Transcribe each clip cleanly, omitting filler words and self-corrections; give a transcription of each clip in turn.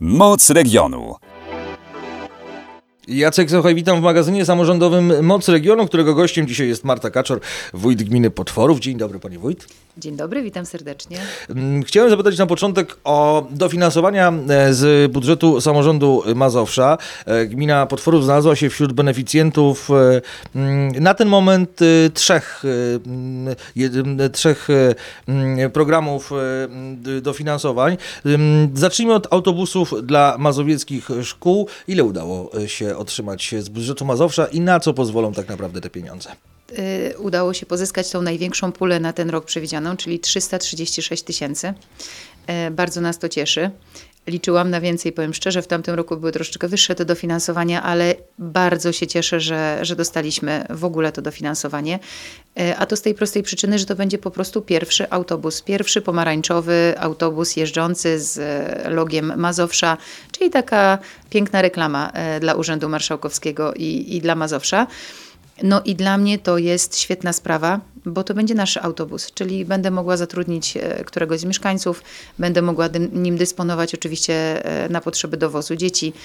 Moc regionu. Jacek Sochaj, witam w magazynie samorządowym Moc Regionu, którego gościem dzisiaj jest Marta Kaczor, wójt gminy Potworów. Dzień dobry, pani wójt. Dzień dobry, witam serdecznie. Chciałem zapytać na początek o dofinansowania z budżetu samorządu Mazowsza. Gmina Potworów znalazła się wśród beneficjentów na ten moment trzech programów dofinansowań. Zacznijmy od autobusów dla mazowieckich szkół. Ile udało się otrzymać z budżetu Mazowsza i na co pozwolą tak naprawdę te pieniądze? Udało się pozyskać tą największą pulę na ten rok przewidzianą, czyli 336 000. Bardzo nas to cieszy. Liczyłam na więcej, powiem szczerze, w tamtym roku były troszeczkę wyższe te dofinansowania, ale bardzo się cieszę, że dostaliśmy w ogóle to dofinansowanie. A to z tej prostej przyczyny, że to będzie po prostu pierwszy autobus, pierwszy pomarańczowy autobus jeżdżący z logiem Mazowsza, czyli taka piękna reklama dla Urzędu Marszałkowskiego i dla Mazowsza. No i dla mnie to jest świetna sprawa, bo to będzie nasz autobus, czyli będę mogła zatrudnić któregoś z mieszkańców, będę mogła nim dysponować oczywiście na potrzeby dowozu dzieci,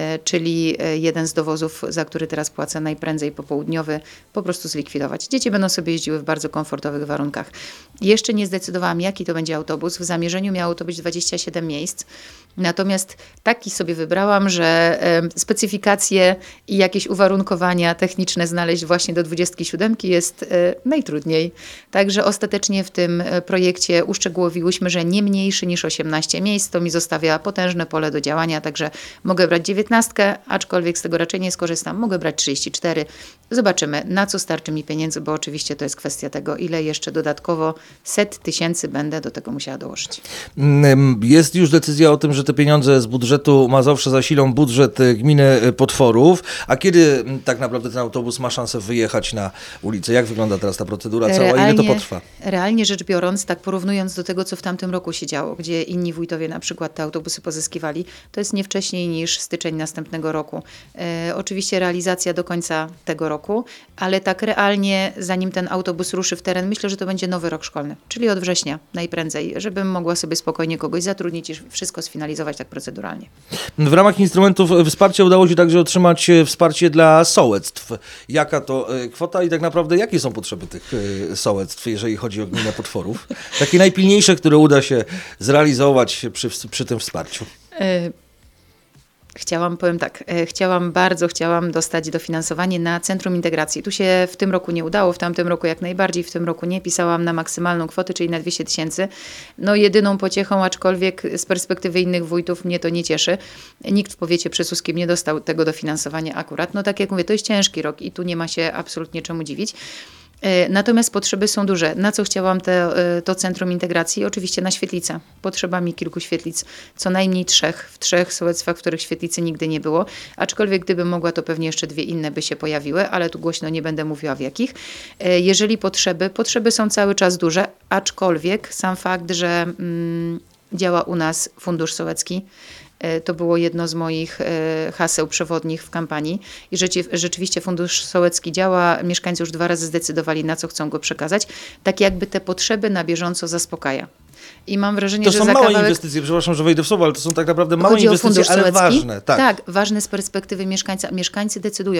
czyli jeden z dowozów, za który teraz płacę najprędzej popołudniowy, po prostu zlikwidować. Dzieci będą sobie jeździły w bardzo komfortowych warunkach. Jeszcze nie zdecydowałam, jaki to będzie autobus. W zamierzeniu miało to być 27 miejsc. Natomiast taki sobie wybrałam, że specyfikacje i jakieś uwarunkowania techniczne znaleźć właśnie do 27 jest najtrudniej. Także ostatecznie w tym projekcie uszczegółowiłyśmy, że nie mniejszy niż 18 miejsc. To mi zostawia potężne pole do działania, także mogę brać 19, aczkolwiek z tego raczej nie skorzystam. Mogę brać 34. Zobaczymy, na co starczy mi pieniędzy, bo oczywiście to jest kwestia tego, ile jeszcze dodatkowo 100 000 będę do tego musiała dołożyć. Jest już decyzja o tym, że te pieniądze z budżetu Mazowsza zasilą budżet gminy Potworów. A kiedy tak naprawdę ten autobus ma szansę wyjechać na ulicę? Jak wygląda teraz ta procedura cała? Ile to potrwa? Realnie rzecz biorąc, tak porównując do tego, co w tamtym roku się działo, gdzie inni wójtowie na przykład te autobusy pozyskiwali, to jest nie wcześniej niż styczeń następnego roku. Oczywiście realizacja do końca tego roku, ale tak realnie, zanim ten autobus ruszy w teren, myślę, że to będzie nowy rok szkolny, czyli od września najprędzej, żebym mogła sobie spokojnie kogoś zatrudnić i wszystko sfinalizować tak proceduralnie. W ramach instrumentów wsparcia udało się także otrzymać wsparcie dla sołectw. Jaka to kwota i tak naprawdę jakie są potrzeby tych sołectw, jeżeli chodzi o gminę Potworów? Takie najpilniejsze, które uda się zrealizować przy tym wsparciu. Bardzo chciałam dostać dofinansowanie na Centrum Integracji. Tu się w tym roku nie udało, w tamtym roku jak najbardziej, w tym roku nie. Pisałam na maksymalną kwotę, czyli na 200 000. No jedyną pociechą, aczkolwiek z perspektywy innych wójtów mnie to nie cieszy. Nikt w powiecie przysłuskim nie dostał tego dofinansowania akurat. No tak jak mówię, to jest ciężki rok i tu nie ma się absolutnie czemu dziwić. Natomiast potrzeby są duże. Na co chciałam to Centrum Integracji? Oczywiście na świetlicę. Potrzeba mi kilku świetlic, co najmniej 3. W 3 sołectwach, w których świetlicy nigdy nie było. Aczkolwiek gdybym mogła, to pewnie jeszcze 2 inne by się pojawiły, ale tu głośno nie będę mówiła w jakich. Jeżeli potrzeby są cały czas duże, aczkolwiek sam fakt, że działa u nas Fundusz Sołecki, to było jedno z moich haseł przewodnich w kampanii. I rzeczywiście Fundusz Sołecki działa. Mieszkańcy już 2 razy zdecydowali, na co chcą go przekazać. Tak jakby te potrzeby na bieżąco zaspokaja. I mam wrażenie, że to są małe inwestycje, przepraszam, że wejdę w słowo, ale to są tak naprawdę małe inwestycje, ale ważne. Tak, ważne z perspektywy mieszkańca. Mieszkańcy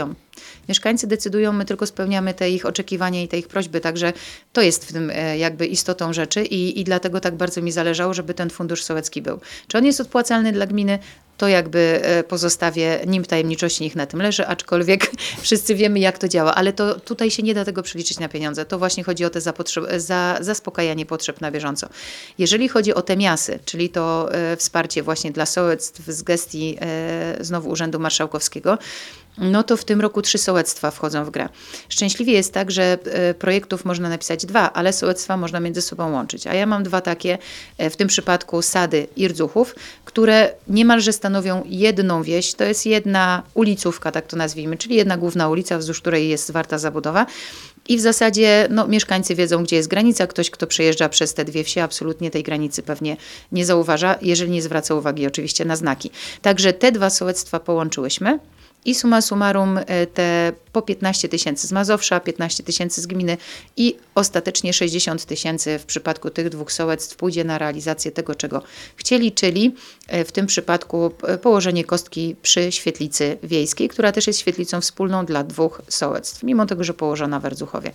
decydują, my tylko spełniamy te ich oczekiwania i te ich prośby, także to jest w tym jakby istotą rzeczy i dlatego tak bardzo mi zależało, żeby ten Fundusz Sołecki był. Czy on jest odpłacalny dla gminy? To jakby pozostawię nim tajemniczości, niech na tym leży, aczkolwiek wszyscy wiemy, jak to działa, ale to tutaj się nie da tego przeliczyć na pieniądze. To właśnie chodzi o te zaspokajanie potrzeb na bieżąco. Jeżeli chodzi o te miasy, czyli to wsparcie właśnie dla sołectw z gestii znowu Urzędu Marszałkowskiego, no to w tym roku 3 sołectwa wchodzą w grę. Szczęśliwie jest tak, że projektów można napisać 2, ale sołectwa można między sobą łączyć. A ja mam 2 takie, w tym przypadku Sady i Rdzuchów, które niemalże stanowią jedną wieś. To jest jedna ulicówka, tak to nazwijmy, czyli jedna główna ulica, wzdłuż której jest zwarta zabudowa. I w zasadzie mieszkańcy wiedzą, gdzie jest granica. Ktoś, kto przejeżdża przez te 2 wsie, absolutnie tej granicy pewnie nie zauważa, jeżeli nie zwraca uwagi oczywiście na znaki. Także te 2 sołectwa połączyłyśmy. I summa summarum te po 15 tysięcy z Mazowsza, 15 tysięcy z gminy i ostatecznie 60 tysięcy w przypadku tych dwóch sołectw pójdzie na realizację tego, czego chcieli, czyli w tym przypadku położenie kostki przy świetlicy wiejskiej, która też jest świetlicą wspólną dla dwóch sołectw, mimo tego, że położona w Rdzuchowie.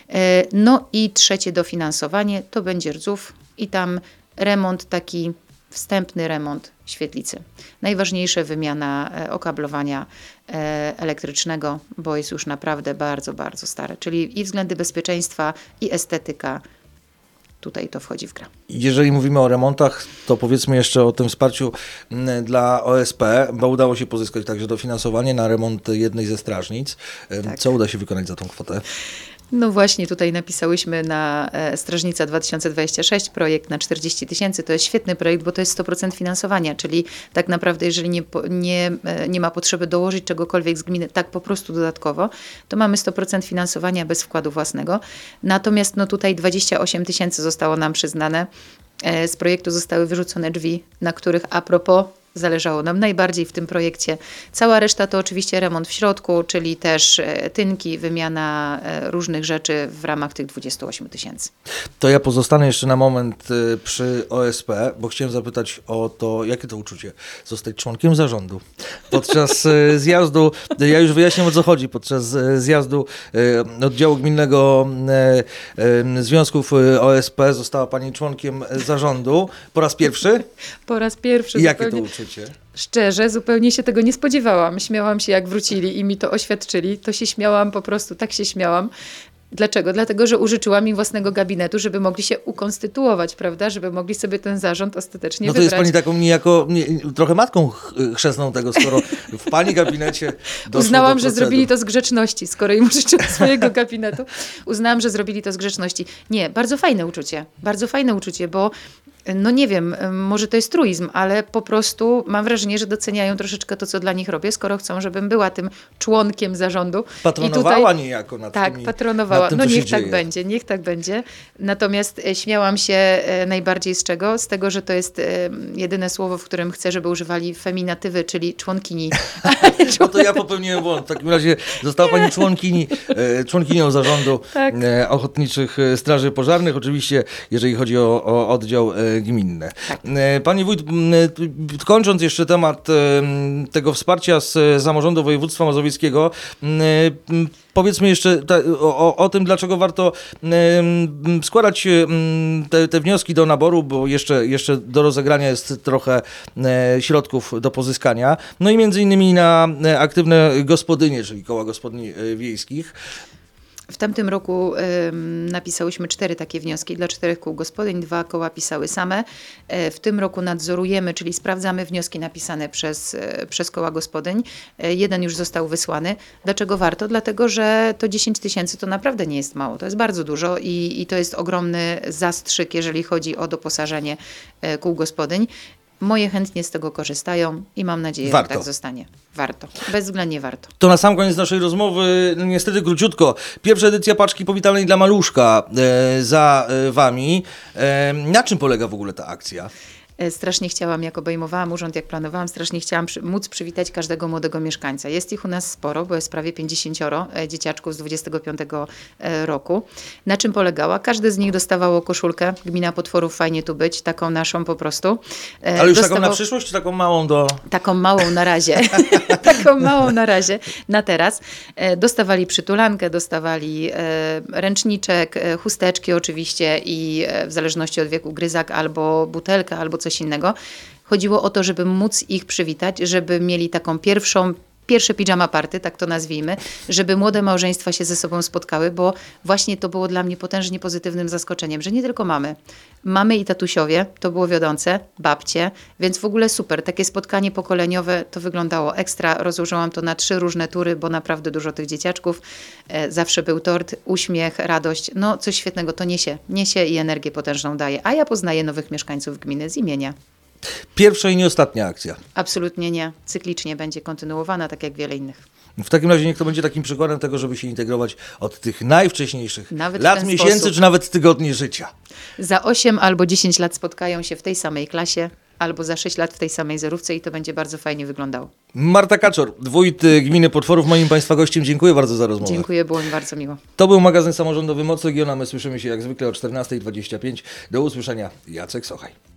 No i trzecie dofinansowanie to będzie Rdzów i tam remont taki wstępny remont świetlicy. Najważniejsze wymiana okablowania elektrycznego, bo jest już naprawdę bardzo, bardzo stare. Czyli i względy bezpieczeństwa, i estetyka. Tutaj to wchodzi w grę. Jeżeli mówimy o remontach, to powiedzmy jeszcze o tym wsparciu dla OSP, bo udało się pozyskać także dofinansowanie na remont jednej ze strażnic. Tak. Co uda się wykonać za tą kwotę? No właśnie, tutaj napisałyśmy na Strażnica 2026 projekt na 40 tysięcy. To jest świetny projekt, bo to jest 100% finansowania, czyli tak naprawdę jeżeli nie ma potrzeby dołożyć czegokolwiek z gminy, tak po prostu dodatkowo, to mamy 100% finansowania bez wkładu własnego. Natomiast no tutaj 28 tysięcy zostało nam przyznane. Z projektu zostały wyrzucone drzwi, na których a propos zależało nam najbardziej w tym projekcie. Cała reszta to oczywiście remont w środku, czyli też tynki, wymiana różnych rzeczy w ramach tych 28 tysięcy. To ja pozostanę jeszcze na moment przy OSP, bo chciałem zapytać o to, jakie to uczucie zostać członkiem zarządu. Podczas zjazdu, ja już wyjaśniam o co chodzi, podczas zjazdu oddziału gminnego związków OSP została pani członkiem zarządu po raz pierwszy. Po raz pierwszy. I jakie to zupełnie. uczucie? Szczerze, zupełnie się tego nie spodziewałam. Śmiałam się, jak wrócili i mi to oświadczyli. To się śmiałam, po prostu tak się śmiałam. Dlaczego? Dlatego, że użyczyłam im własnego gabinetu, żeby mogli się ukonstytuować, prawda? Żeby mogli sobie ten zarząd ostatecznie No to wybrać. jest pani taką niejako, trochę matką chrzestną tego, skoro w pani gabinecie doszło Uznałam, do że procedur. zrobili to z grzeczności, skoro im użyczyłam swojego gabinetu. Uznałam, że zrobili to z grzeczności. Nie, bardzo fajne uczucie, bo no nie wiem, może to jest truizm, ale po prostu mam wrażenie, że doceniają troszeczkę to, co dla nich robię, skoro chcą, żebym była tym członkiem zarządu. Patronowała niejako nad Tak, tymi, patronowała. nad tym, No co się niech tak dzieje. będzie, niech tak będzie. Natomiast śmiałam się najbardziej z czego? Z tego, że to jest jedyne słowo, w którym chcę, żeby używali feminatywy, czyli członkini. No to ja popełniłem błąd. W takim razie została pani członkinią zarządu Tak. Ochotniczych Straży Pożarnych. Oczywiście, jeżeli chodzi o oddział gminny. Tak. Pani wójt, kończąc jeszcze temat tego wsparcia z samorządu województwa mazowieckiego, powiedzmy jeszcze o tym, dlaczego warto składać te wnioski do naboru, bo jeszcze do rozegrania jest trochę środków do pozyskania. No i między innymi na aktywne gospodynie, czyli koła gospodyń wiejskich. W tamtym roku napisałyśmy 4 takie wnioski dla 4 kół gospodyń, 2 koła pisały same. W tym roku nadzorujemy, czyli sprawdzamy wnioski napisane przez koła gospodyń. 1 już został wysłany. Dlaczego warto? Dlatego, że to 10 tysięcy to naprawdę nie jest mało. To jest bardzo dużo i to jest ogromny zastrzyk, jeżeli chodzi o doposażenie kół gospodyń. Moje chętnie z tego korzystają i mam nadzieję, Warto. że tak zostanie. Warto. Bezwzględnie warto. To na sam koniec naszej rozmowy, niestety króciutko, pierwsza edycja paczki powitalnej dla maluszka za wami. Na czym polega w ogóle ta akcja? Strasznie chciałam, jak obejmowałam urząd, jak planowałam, strasznie chciałam móc przywitać każdego młodego mieszkańca. Jest ich u nas sporo, bo jest prawie 50 dzieciaczków z 25 roku. Na czym polegała? Każdy z nich dostawało koszulkę. Gmina Potworów, fajnie tu być, taką naszą po prostu. Ale już taką na przyszłość, czy taką małą do... Taką małą na razie. Taką małą na razie, na teraz. Dostawali przytulankę, dostawali ręczniczek, chusteczki oczywiście i w zależności od wieku gryzak albo butelkę, albo coś innego. Chodziło o to, żeby móc ich przywitać, żeby mieli taką pierwsze pijama party, tak to nazwijmy, żeby młode małżeństwa się ze sobą spotkały, bo właśnie to było dla mnie potężnie pozytywnym zaskoczeniem, że nie tylko mamy i tatusiowie, to było wiodące, babcie, więc w ogóle super. Takie spotkanie pokoleniowe to wyglądało ekstra. Rozłożyłam to na 3 różne tury, bo naprawdę dużo tych dzieciaczków. Zawsze był tort, uśmiech, radość. No coś świetnego to niesie i energię potężną daje. A ja poznaję nowych mieszkańców gminy z imienia. Pierwsza i nie ostatnia akcja. Absolutnie nie. Cyklicznie będzie kontynuowana, tak jak wiele innych. W takim razie niech to będzie takim przykładem tego, żeby się integrować od tych najwcześniejszych Nawet w lat, ten miesięcy, sposób. czy nawet tygodni życia. Za 8 albo 10 lat spotkają się w tej samej klasie, albo za 6 lat w tej samej zerówce i to będzie bardzo fajnie wyglądało. Marta Kaczor, wójt gminy Potworów, moim Państwa gościem. Dziękuję bardzo za rozmowę. Dziękuję, było mi bardzo miło. To był magazyn samorządowy Moc Regiona. My słyszymy się jak zwykle o 14:25. Do usłyszenia. Jacek Sochaj.